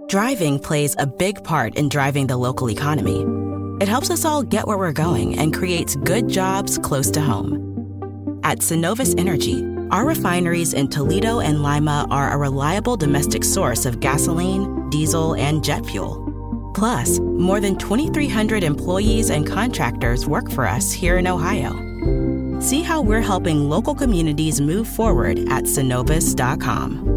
Driving plays a big part in driving the local economy. It helps us all get where we're going and creates good jobs close to home. At Synovus Energy, our refineries in Toledo and Lima are a reliable domestic source of gasoline, diesel, and jet fuel. Plus, more than 2,300 employees and contractors work for us here in Ohio. See how we're helping local communities move forward at Synovus.com.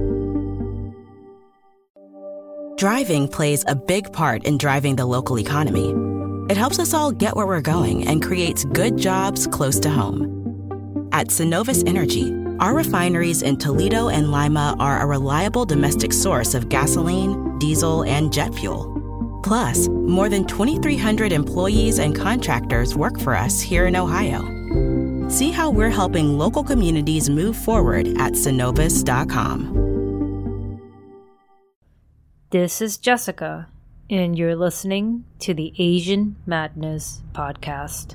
Driving plays a big part in driving the local economy. It helps us all get where we're going and creates good jobs close to home. At Synovus Energy, our refineries in Toledo and Lima are a reliable domestic source of gasoline, diesel, and jet fuel. Plus, more than 2,300 employees and contractors work for us here in Ohio. See how we're helping local communities move forward at Synovus.com. This is Jessica, and you're listening to the Asian Madness Podcast.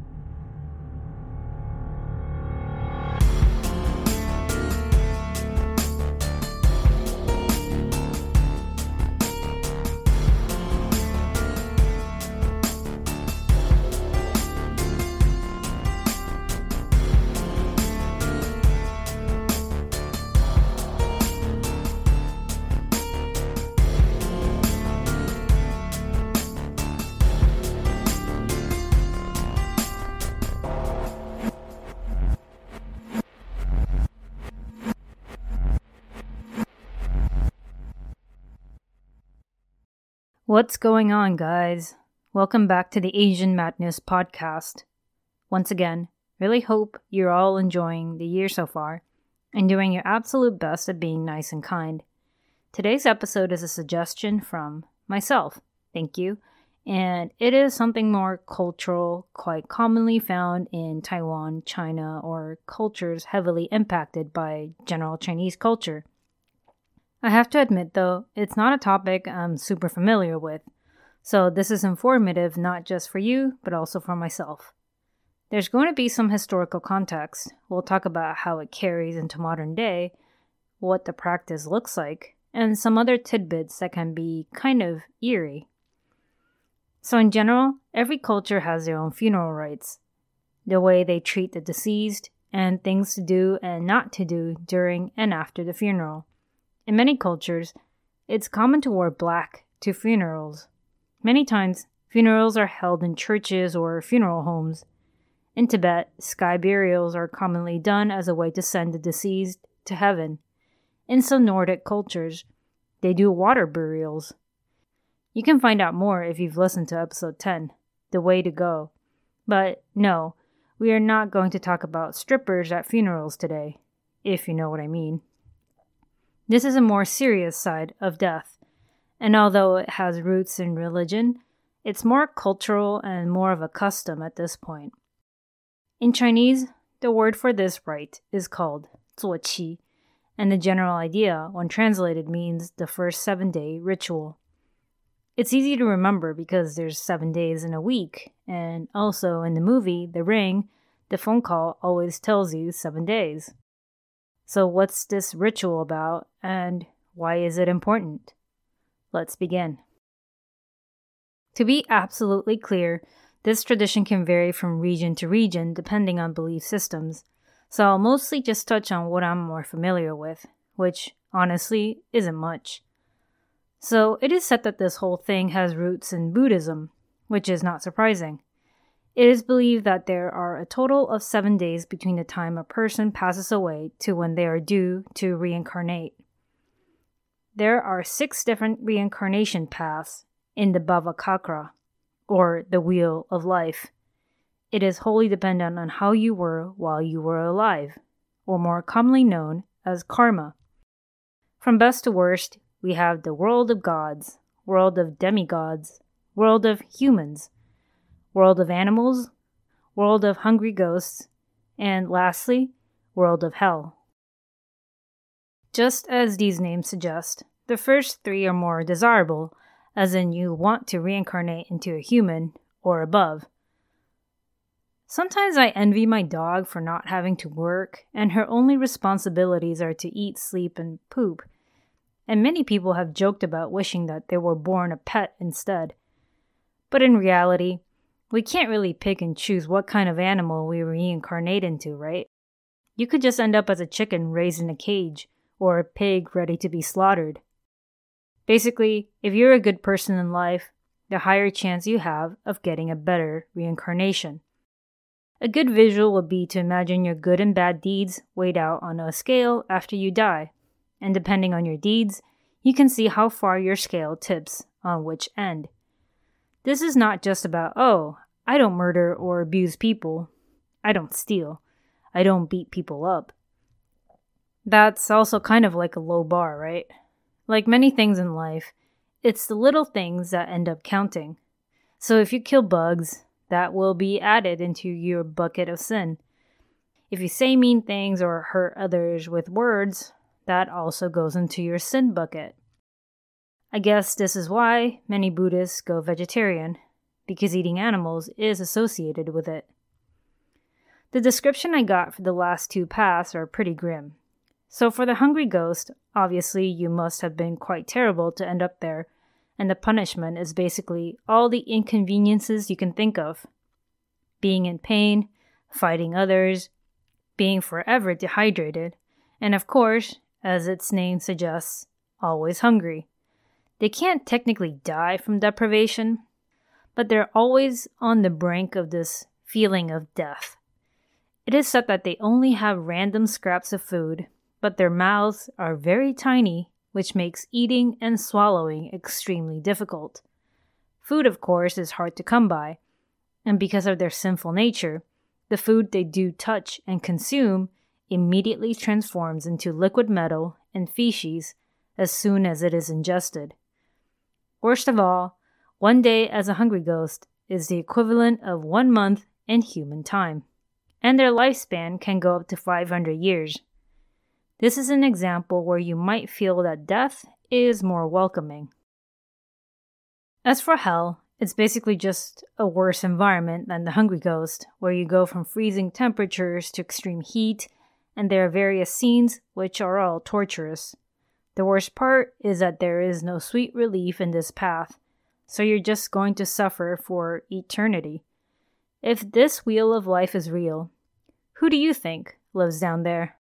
What's going on, guys? Welcome back to the Asian Madness Podcast. Once again, really hope you're all enjoying the year so far and doing your absolute best at being nice and kind. Today's episode is a suggestion from myself, thank you, and it is something more cultural, quite commonly found in Taiwan, China, or cultures heavily impacted by general Chinese culture. I have to admit, though, it's not a topic I'm super familiar with, so this is informative not just for you, but also for myself. There's going to be some historical context. We'll talk about how it carries into modern day, what the practice looks like, and some other tidbits that can be kind of eerie. So in general, every culture has their own funeral rites, the way they treat the deceased, and things to do and not to do during and after the funeral. In many cultures, it's common to wear black to funerals. Many times, funerals are held in churches or funeral homes. In Tibet, sky burials are commonly done as a way to send the deceased to heaven. In some Nordic cultures, they do water burials. You can find out more if you've listened to episode 10, The Way to Go. But no, we are not going to talk about strippers at funerals today, if you know what I mean. This is a more serious side of death, and although it has roots in religion, it's more cultural and more of a custom at this point. In Chinese, the word for this rite is called 坐期, and the general idea, when translated, means the first 7-day ritual. It's easy to remember because there's 7 days in a week, and also in the movie The Ring, the phone call always tells you 7 days. So what's this ritual about, and why is it important? Let's begin. To be absolutely clear, this tradition can vary from region to region depending on belief systems, so I'll mostly just touch on what I'm more familiar with, which, honestly, isn't much. So it is said that this whole thing has roots in Buddhism, which is not surprising. It is believed that there are a total of 7 days between the time a person passes away to when they are due to reincarnate. There are 6 different reincarnation paths in the Bhavacakra, or the Wheel of Life. It is wholly dependent on how you were while you were alive, or more commonly known as karma. From best to worst, we have the world of gods, world of demigods, world of humans, world of animals, world of hungry ghosts, and lastly, world of hell. Just as these names suggest, the first 3 are more desirable, as in you want to reincarnate into a human or above. Sometimes I envy my dog for not having to work, and her only responsibilities are to eat, sleep, and poop. and many people have joked about wishing that they were born a pet instead. But in reality, we can't really pick and choose what kind of animal we reincarnate into, right? You could just end up as a chicken raised in a cage, or a pig ready to be slaughtered. Basically, if you're a good person in life, the higher chance you have of getting a better reincarnation. A good visual would be to imagine your good and bad deeds weighed out on a scale after you die, and depending on your deeds, you can see how far your scale tips on which end. This is not just about, oh, I don't murder or abuse people, I don't steal, I don't beat people up. That's also kind of like a low bar, right? Like many things in life, it's the little things that end up counting. So if you kill bugs, that will be added into your bucket of sin. If you say mean things or hurt others with words, that also goes into your sin bucket. I guess this is why many Buddhists go vegetarian, because eating animals is associated with it. The description I got for the last two paths are pretty grim. So for the hungry ghost, obviously you must have been quite terrible to end up there, and the punishment is basically all the inconveniences you can think of. Being in pain, fighting others, being forever dehydrated, and of course, as its name suggests, always hungry. They can't technically die from deprivation, but they're always on the brink of this feeling of death. It is said that they only have random scraps of food, but their mouths are very tiny, which makes eating and swallowing extremely difficult. Food, of course, is hard to come by, and because of their sinful nature, the food they do touch and consume immediately transforms into liquid metal and feces as soon as it is ingested. Worst of all, one day as a hungry ghost is the equivalent of 1 month in human time, and their lifespan can go up to 500 years. This is an example where you might feel that death is more welcoming. As for hell, it's basically just a worse environment than the hungry ghost, where you go from freezing temperatures to extreme heat, and there are various scenes which are all torturous. The worst part is that there is no sweet relief in this path, so you're just going to suffer for eternity. If this wheel of life is real, who do you think lives down there?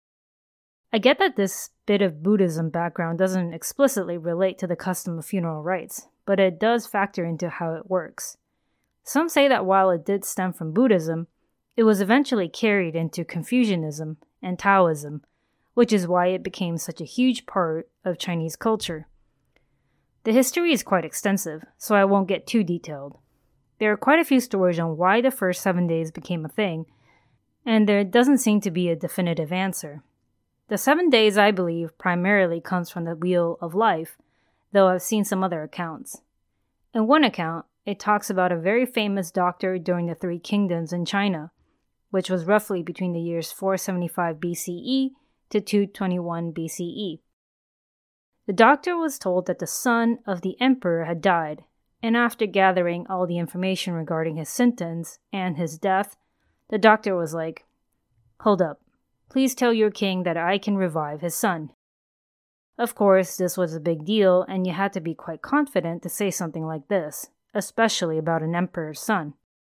I get that this bit of Buddhism background doesn't explicitly relate to the custom of funeral rites, but it does factor into how it works. Some say that while it did stem from Buddhism, it was eventually carried into Confucianism and Taoism, which is why it became such a huge part of Chinese culture. The history is quite extensive, so I won't get too detailed. There are quite a few stories on why the first 7 days became a thing, and there doesn't seem to be a definitive answer. The 7 days, I believe, primarily comes from the Wheel of Life, though I've seen some other accounts. In one account, it talks about a very famous doctor during the Three Kingdoms in China, which was roughly between the years 475 BCE to 221 BCE. The doctor was told that the son of the emperor had died, and after gathering all the information regarding his symptoms and his death, the doctor was like, "Hold up. Please tell your king that I can revive his son." Of course, this was a big deal, and you had to be quite confident to say something like this, especially about an emperor's son.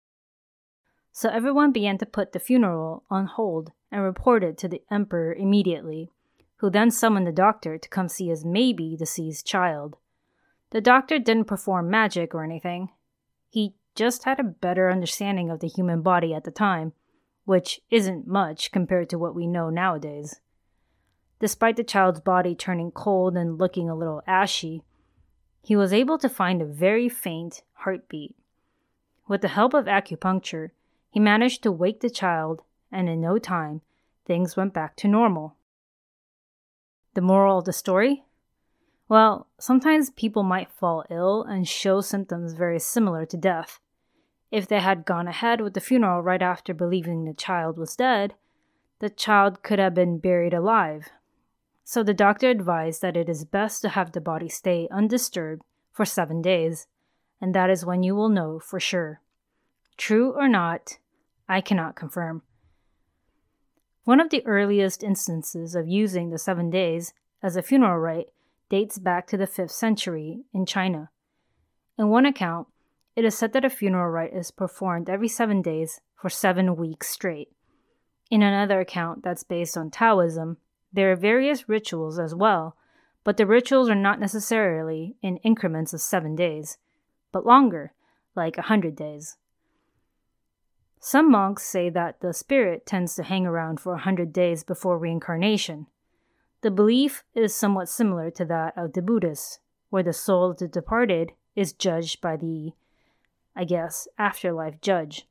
So everyone began to put the funeral on hold and reported to the emperor immediately, who then summoned the doctor to come see his maybe deceased child. The doctor didn't perform magic or anything. He just had a better understanding of the human body at the time, which isn't much compared to what we know nowadays. Despite the child's body turning cold and looking a little ashy, he was able to find a very faint heartbeat. With the help of acupuncture, he managed to wake the child, and in no time, things went back to normal. The moral of the story? Well, sometimes people might fall ill and show symptoms very similar to death. If they had gone ahead with the funeral right after believing the child was dead, the child could have been buried alive. So the doctor advised that it is best to have the body stay undisturbed for 7 days, and that is when you will know for sure. True or not, I cannot confirm. One of the earliest instances of using the 7 days as a funeral rite dates back to the 5th century in China. In one account, it is said that a funeral rite is performed every 7 days for 7 weeks straight. In another account that's based on Taoism, there are various rituals as well, but the rituals are not necessarily in increments of 7 days, but longer, like 100 days. Some monks say that the spirit tends to hang around for 100 days before reincarnation. The belief is somewhat similar to that of the Buddhists, where the soul of the departed is judged by the, afterlife judge.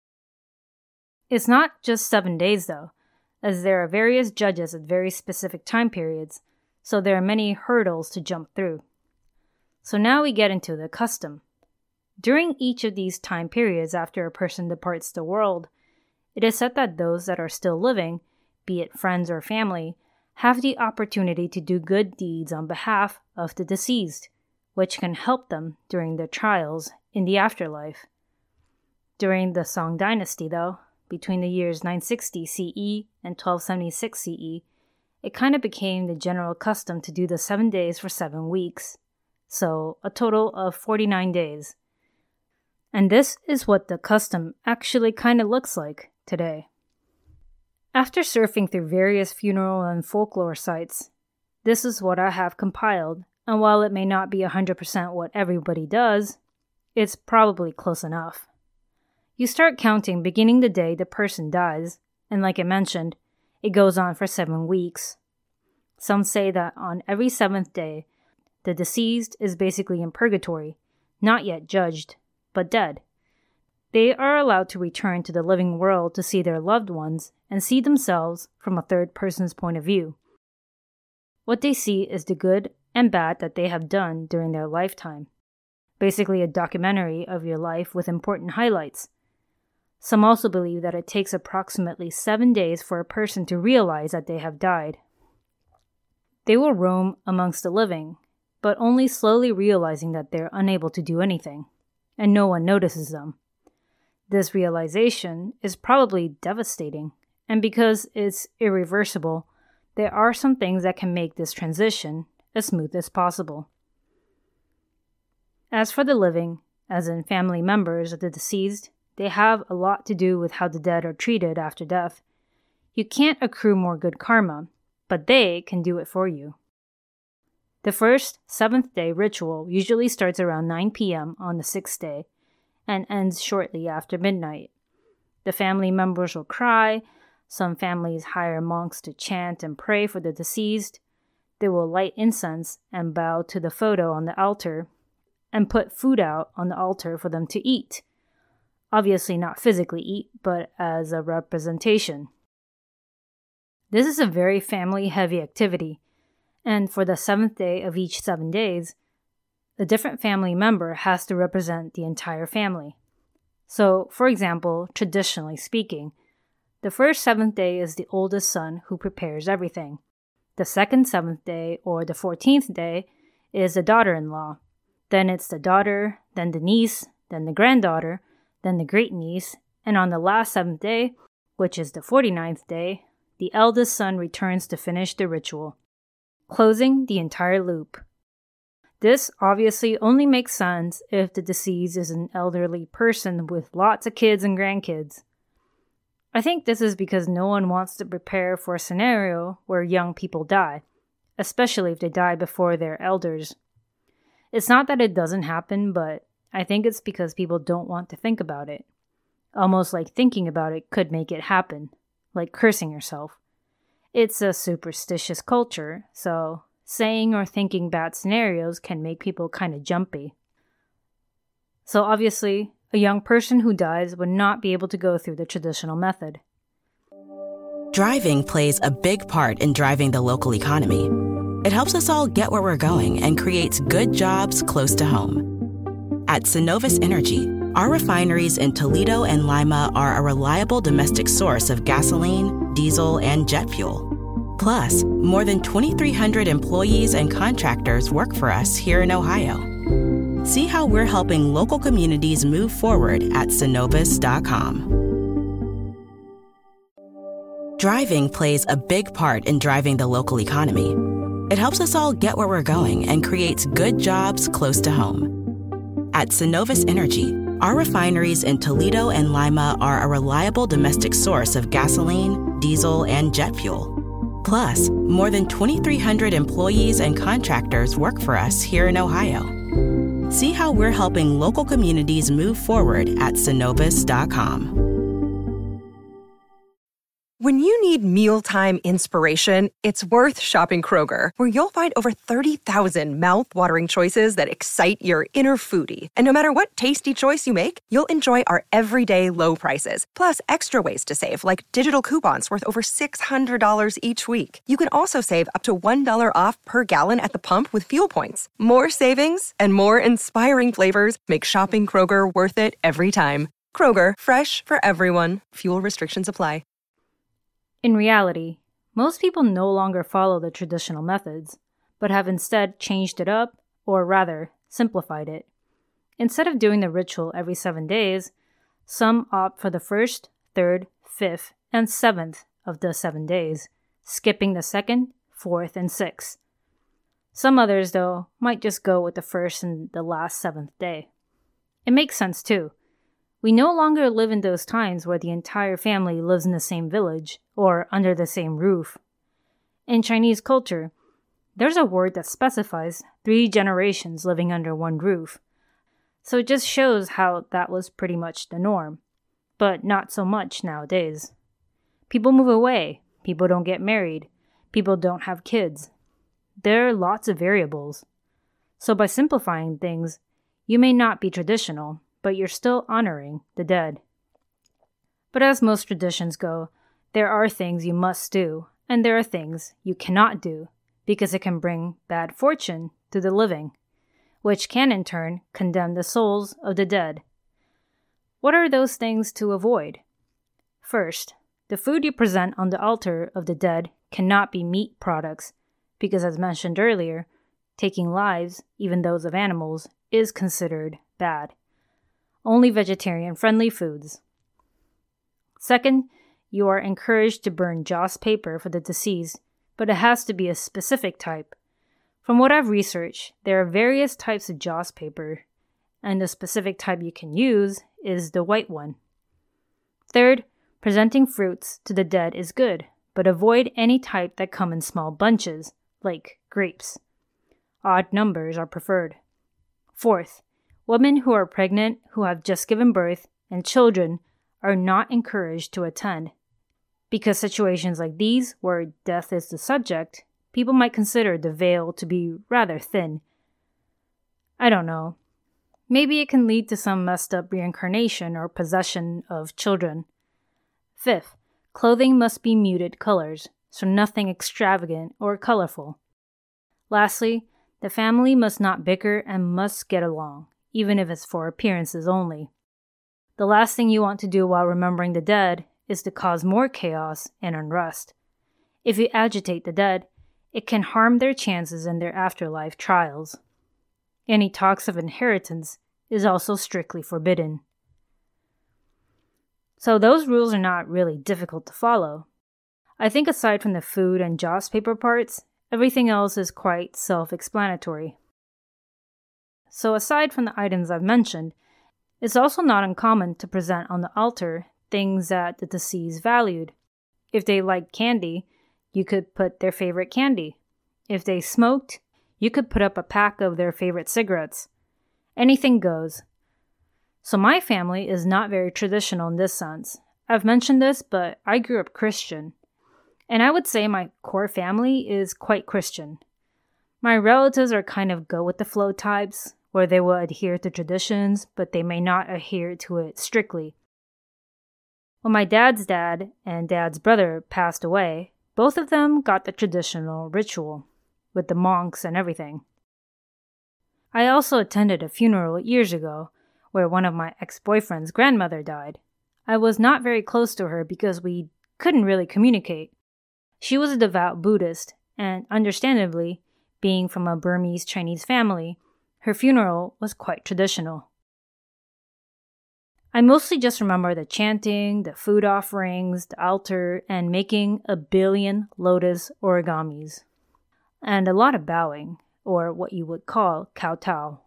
It's not just 7 days though, as there are various judges at very specific time periods, so there are many hurdles to jump through. So now we get into the custom. During each of these time periods after a person departs the world, it is said that those that are still living, be it friends or family, have the opportunity to do good deeds on behalf of the deceased, which can help them during their trials in the afterlife. During the Song Dynasty, though, between the years 960 CE and 1276 CE, it kind of became the general custom to do the 7 days for 7 weeks, so a total of 49 days. And this is what the custom actually kind of looks like today. After surfing through various funeral and folklore sites, this is what I have compiled, and while it may not be 100% what everybody does, it's probably close enough. You start counting beginning the day the person dies, and like I mentioned, it goes on for 7 weeks. Some say that on every 7th day, the deceased is basically in purgatory, not yet judged, but dead. They are allowed to return to the living world to see their loved ones and see themselves from a third person's point of view. What they see is the good and bad that they have done during their lifetime. Basically a documentary of your life with important highlights. Some also believe that it takes approximately 7 days for a person to realize that they have died. They will roam amongst the living, but only slowly realizing that they're unable to do anything, and no one notices them. This realization is probably devastating, and because it's irreversible, there are some things that can make this transition as smooth as possible. As for the living, as in family members of the deceased, they have a lot to do with how the dead are treated after death. You can't accrue more good karma, but they can do it for you. The first 7th day ritual usually starts around 9 p.m. on the 6th day and ends shortly after midnight. The family members will cry. Some families hire monks to chant and pray for the deceased. They will light incense and bow to the photo on the altar and put food out on the altar for them to eat. Obviously not physically eat, but as a representation. This is a very family-heavy activity, and for the 7th day of each 7 days, a different family member has to represent the entire family. So, for example, traditionally speaking, the first 7th day is the oldest son who prepares everything. The second 7th day, or the 14th day, is the daughter-in-law. Then it's the daughter, then the niece, then the granddaughter, then the great-niece, and on the last 7th day, which is the 49th day, the eldest son returns to finish the ritual, closing the entire loop. This obviously only makes sense if the deceased is an elderly person with lots of kids and grandkids. I think this is because no one wants to prepare for a scenario where young people die, especially if they die before their elders. It's not that it doesn't happen, but I think it's because people don't want to think about it. Almost like thinking about it could make it happen, like cursing yourself. It's a superstitious culture, so saying or thinking bad scenarios can make people kind of jumpy. So obviously, a young person who dies would not be able to go through the traditional method. Driving plays a big part in driving the local economy. It helps us all get where we're going and creates good jobs close to home. At Synovus Energy, our refineries in Toledo and Lima are a reliable domestic source of gasoline, diesel, and jet fuel. Plus, more than 2,300 employees and contractors work for us here in Ohio. See how we're helping local communities move forward at Synovus.com. Driving plays a big part in driving the local economy. It helps us all get where we're going and creates good jobs close to home. At Synovus Energy, our refineries in Toledo and Lima are a reliable domestic source of gasoline, diesel, and jet fuel. Plus, more than 2,300 employees and contractors work for us here in Ohio. See how we're helping local communities move forward at Synovus.com. When you need mealtime inspiration, it's worth shopping Kroger, where you'll find over 30,000 mouth-watering choices that excite your inner foodie. And no matter what tasty choice you make, you'll enjoy our everyday low prices, plus extra ways to save, like digital coupons worth over $600 each week. You can also save up to $1 off per gallon at the pump with fuel points. More savings and more inspiring flavors make shopping Kroger worth it every time. Kroger, fresh for everyone. Fuel restrictions apply. In reality, most people no longer follow the traditional methods, but have instead changed it up, or rather, simplified it. Instead of doing the ritual every 7 days, some opt for the 1st, 3rd, 5th, and 7th of the 7 days, skipping the 2nd, 4th, and 6th. Some others, though, might just go with the 1st and the last 7th day. It makes sense, too. We no longer live in those times where the entire family lives in the same village or under the same roof. In Chinese culture, there's a word that specifies 3 generations living under one roof. So it just shows how that was pretty much the norm, but not so much nowadays. People move away, people don't get married, people don't have kids. There are lots of variables. So by simplifying things, you may not be traditional, but you're still honoring the dead. But as most traditions go, there are things you must do, and there are things you cannot do, because it can bring bad fortune to the living, which can in turn condemn the souls of the dead. What are those things to avoid? First, the food you present on the altar of the dead cannot be meat products, because as mentioned earlier, taking lives, even those of animals, is considered bad. Only vegetarian-friendly foods. Second, you are encouraged to burn joss paper for the deceased, but it has to be a specific type. From what I've researched, there are various types of joss paper, and the specific type you can use is the white one. Third, presenting fruits to the dead is good, but avoid any type that come in small bunches, like grapes. Odd numbers are preferred. Fourth, women who are pregnant, who have just given birth, and children are not encouraged to attend. Because situations like these, where death is the subject, people might consider the veil to be rather thin. I don't know. Maybe it can lead to some messed up reincarnation or possession of children. Fifth, clothing must be muted colors, so nothing extravagant or colorful. Lastly, the family must not bicker and must get along, even if it's for appearances only. The last thing you want to do while remembering the dead is to cause more chaos and unrest. If you agitate the dead, it can harm their chances in their afterlife trials. Any talks of inheritance is also strictly forbidden. So those rules are not really difficult to follow. I think aside from the food and joss paper parts, everything else is quite self-explanatory. So aside from the items I've mentioned, it's also not uncommon to present on the altar things that the deceased valued. If they liked candy, you could put their favorite candy. If they smoked, you could put up a pack of their favorite cigarettes. Anything goes. So my family is not very traditional in this sense. I've mentioned this, but I grew up Christian. And I would say my core family is quite Christian. My relatives are kind of go-with-the-flow types, where they will adhere to traditions, but they may not adhere to it strictly. When my dad's dad and dad's brother passed away, both of them got the traditional ritual, with the monks and everything. I also attended a funeral years ago, where one of my ex-boyfriend's grandmother died. I was not very close to her because we couldn't really communicate. She was a devout Buddhist, and understandably, being from a Burmese Chinese family, her funeral was quite traditional. I mostly just remember the chanting, the food offerings, the altar, and making a billion lotus origamis. and a lot of bowing, or what you would call kowtow.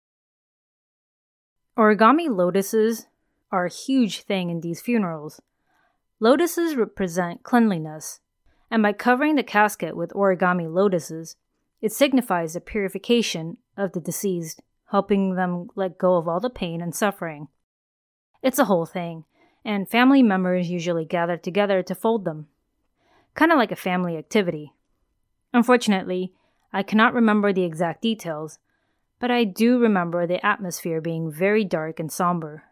Origami lotuses are a huge thing in these funerals. Lotuses represent cleanliness, and by covering the casket with origami lotuses, it signifies the purification of the deceased, helping them let go of all the pain and suffering. It's a whole thing, and family members usually gather together to fold them. Kind of like a family activity. Unfortunately, I cannot remember the exact details, but I do remember the atmosphere being very dark and somber.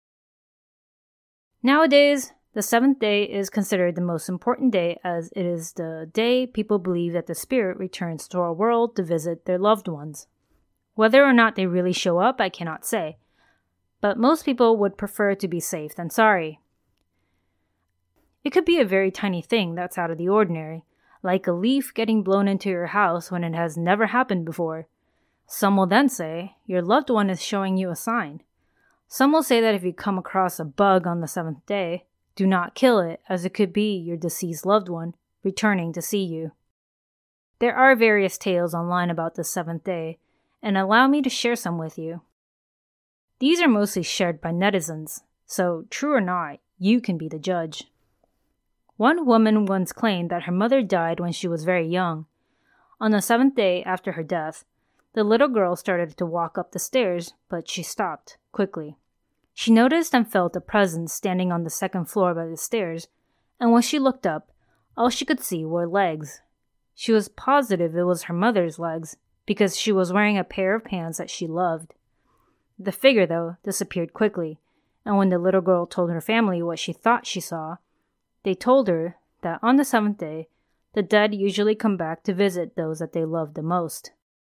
Nowadays, the seventh day is considered the most important day as it is the day people believe that the spirit returns to our world to visit their loved ones. Whether or not they really show up, I cannot say, but most people would prefer to be safe than sorry. It could be a very tiny thing that's out of the ordinary, like a leaf getting blown into your house when it has never happened before. Some will then say your loved one is showing you a sign. Some will say that if you come across a bug on the seventh day, do not kill it, as it could be your deceased loved one returning to see you. There are various tales online about the seventh day, and allow me to share some with you. These are mostly shared by netizens, so true or not, you can be the judge. One woman once claimed that her mother died when she was very young. On the seventh day after her death, the little girl started to walk up the stairs, but she stopped quickly. She noticed and felt a presence standing on the second floor by the stairs, and when she looked up, all she could see were legs. She was positive it was her mother's legs, because she was wearing a pair of pants that she loved. The figure, though, disappeared quickly, and when the little girl told her family what she thought she saw, they told her that on the seventh day, the dead usually come back to visit those that they loved the most.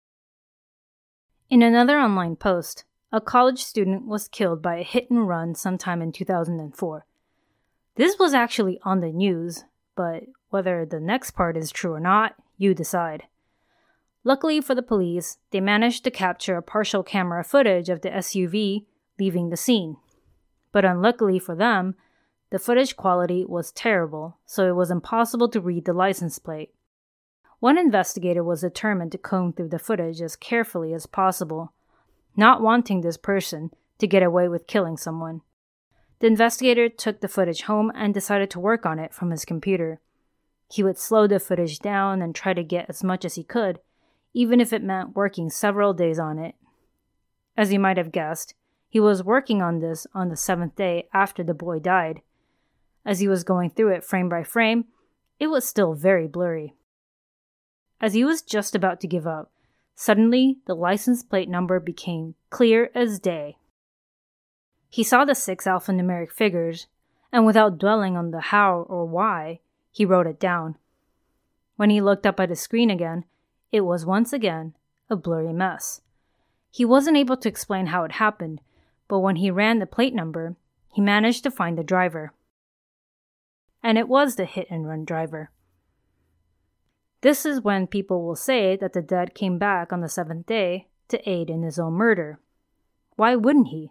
In another online post, a college student was killed by a hit and run sometime in 2004. This was actually on the news, but whether the next part is true or not, you decide. Luckily for the police, they managed to capture a partial camera footage of the SUV leaving the scene. But unluckily for them, the footage quality was terrible, so it was impossible to read the license plate. One investigator was determined to comb through the footage as carefully as possible, not wanting this person to get away with killing someone. The investigator took the footage home and decided to work on it from his computer. He would slow the footage down and try to get as much as he could, even if it meant working several days on it. As you might have guessed, he was working on this on the seventh day after the boy died. As he was going through it frame by frame, it was still very blurry. As he was just about to give up, suddenly the license plate number became clear as day. He saw the 6 alphanumeric figures, and without dwelling on the how or why, he wrote it down. When he looked up at the screen again, it was once again a blurry mess. He wasn't able to explain how it happened, but when he ran the plate number, he managed to find the driver. And it was the hit-and-run driver. This is when people will say that the dead came back on the seventh day to aid in his own murder. Why wouldn't he?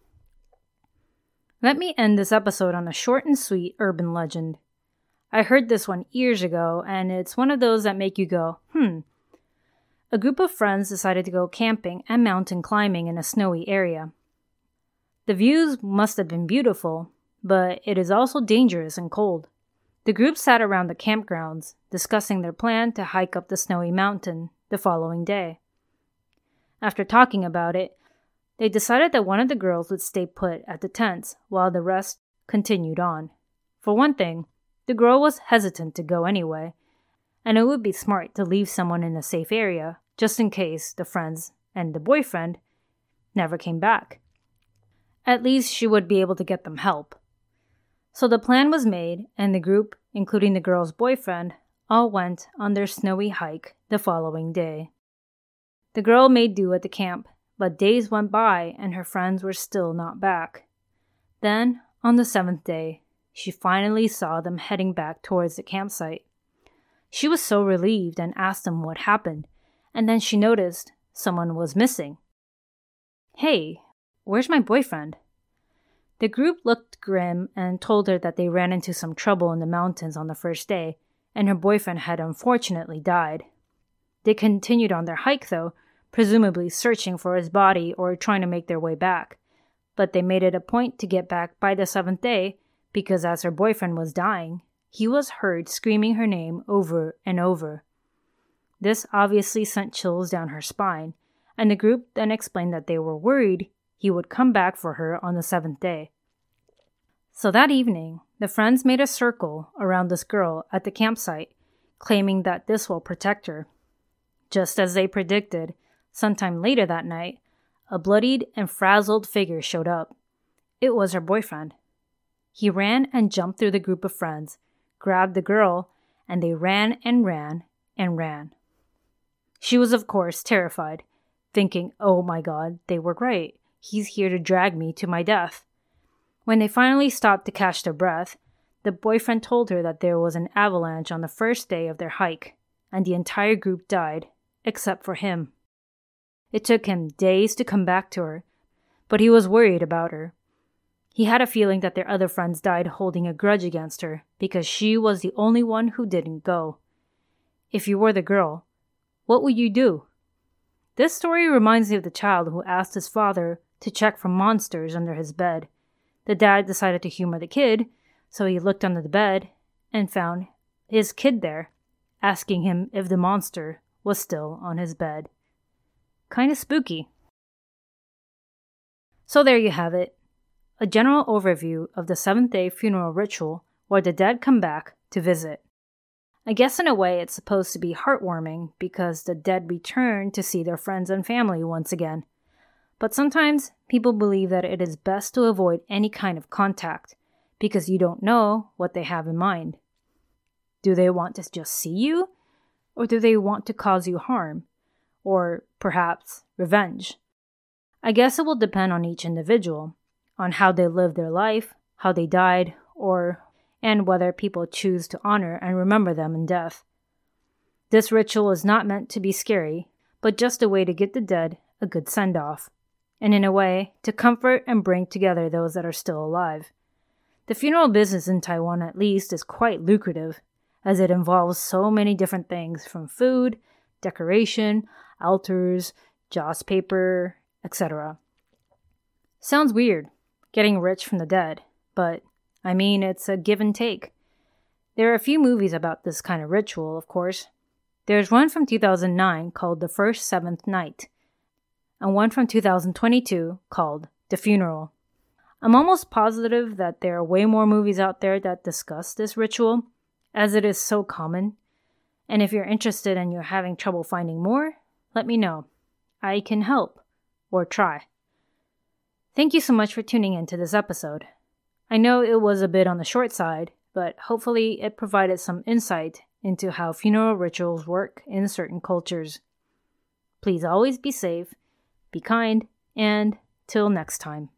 Let me end this episode on a short and sweet urban legend. I heard this one years ago, and it's one of those that make you go, A group of friends decided to go camping and mountain climbing in a snowy area. The views must have been beautiful, but it is also dangerous and cold. The group sat around the campgrounds, discussing their plan to hike up the snowy mountain the following day. After talking about it, they decided that one of the girls would stay put at the tents while the rest continued on. For one thing, the girl was hesitant to go anyway, and it would be smart to leave someone in a safe area just in case the friends and the boyfriend never came back. At least she would be able to get them help. So the plan was made, and the group, including the girl's boyfriend, all went on their snowy hike the following day. The girl made do at the camp, but days went by and her friends were still not back. Then, on the seventh day, she finally saw them heading back towards the campsite. She was so relieved and asked them what happened, and then she noticed someone was missing. "Hey, where's my boyfriend?" The group looked grim and told her that they ran into some trouble in the mountains on the first day, and her boyfriend had unfortunately died. They continued on their hike, though, presumably searching for his body or trying to make their way back. But they made it a point to get back by the 7th day because as her boyfriend was dying, he was heard screaming her name over and over. This obviously sent chills down her spine, and the group then explained that they were worried he would come back for her on the 7th day. So that evening, the friends made a circle around this girl at the campsite, claiming that this will protect her. Just as they predicted, sometime later that night, a bloodied and frazzled figure showed up. It was her boyfriend. He ran and jumped through the group of friends, grabbed the girl, and they ran and ran and ran. She was, of course, terrified, thinking, oh my God, they were right. He's here to drag me to my death. When they finally stopped to catch their breath, the boyfriend told her that there was an avalanche on the first day of their hike, and the entire group died, except for him. It took him days to come back to her, but he was worried about her. He had a feeling that their other friends died holding a grudge against her because she was the only one who didn't go. If you were the girl, what would you do? This story reminds me of the child who asked his father to check for monsters under his bed. The dad decided to humor the kid, so he looked under the bed and found his kid there, asking him if the monster was still on his bed. Kinda spooky. So there you have it. A general overview of the 7th-day funeral ritual where the dead come back to visit. I guess in a way it's supposed to be heartwarming because the dead return to see their friends and family once again. But sometimes people believe that it is best to avoid any kind of contact because you don't know what they have in mind. Do they want to just see you? Or do they want to cause you harm? Or perhaps revenge? I guess it will depend on each individual, on how they lived their life, how they died, and whether people choose to honor and remember them in death. This ritual is not meant to be scary, but just a way to get the dead a good send-off, and in a way to comfort and bring together those that are still alive. The funeral business in Taiwan at least is quite lucrative, as it involves so many different things from food, decoration, altars, joss paper, etc. Sounds weird, getting rich from the dead, but I mean, it's a give and take. There are a few movies about this kind of ritual, of course. There's one from 2009 called The First Seventh Night, and one from 2022 called The Funeral. I'm almost positive that there are way more movies out there that discuss this ritual, as it is so common. And if you're interested and you're having trouble finding more, let me know. I can help, or try. Thank you so much for tuning in to this episode. I know it was a bit on the short side, but hopefully it provided some insight into how funeral rituals work in certain cultures. Please always be safe, be kind, and till next time.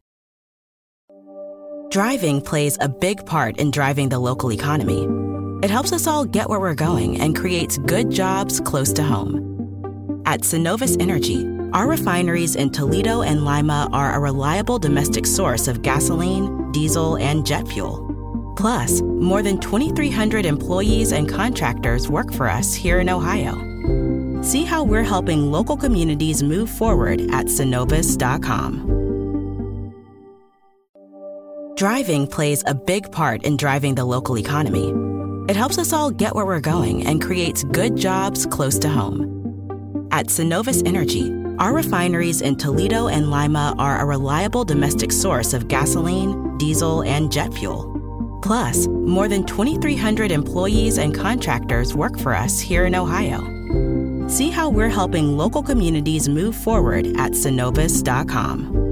Driving plays a big part in driving the local economy. It helps us all get where we're going and creates good jobs close to home. At Cenovus Energy, our refineries in Toledo and Lima are a reliable domestic source of gasoline, diesel, and jet fuel. Plus, more than 2,300 employees and contractors work for us here in Ohio. See how we're helping local communities move forward at Cenovus.com. Driving plays a big part in driving the local economy. It helps us all get where we're going and creates good jobs close to home. At Cenovus Energy, our refineries in Toledo and Lima are a reliable domestic source of gasoline, diesel, and jet fuel. Plus, more than 2,300 employees and contractors work for us here in Ohio. See how we're helping local communities move forward at Cenovus.com.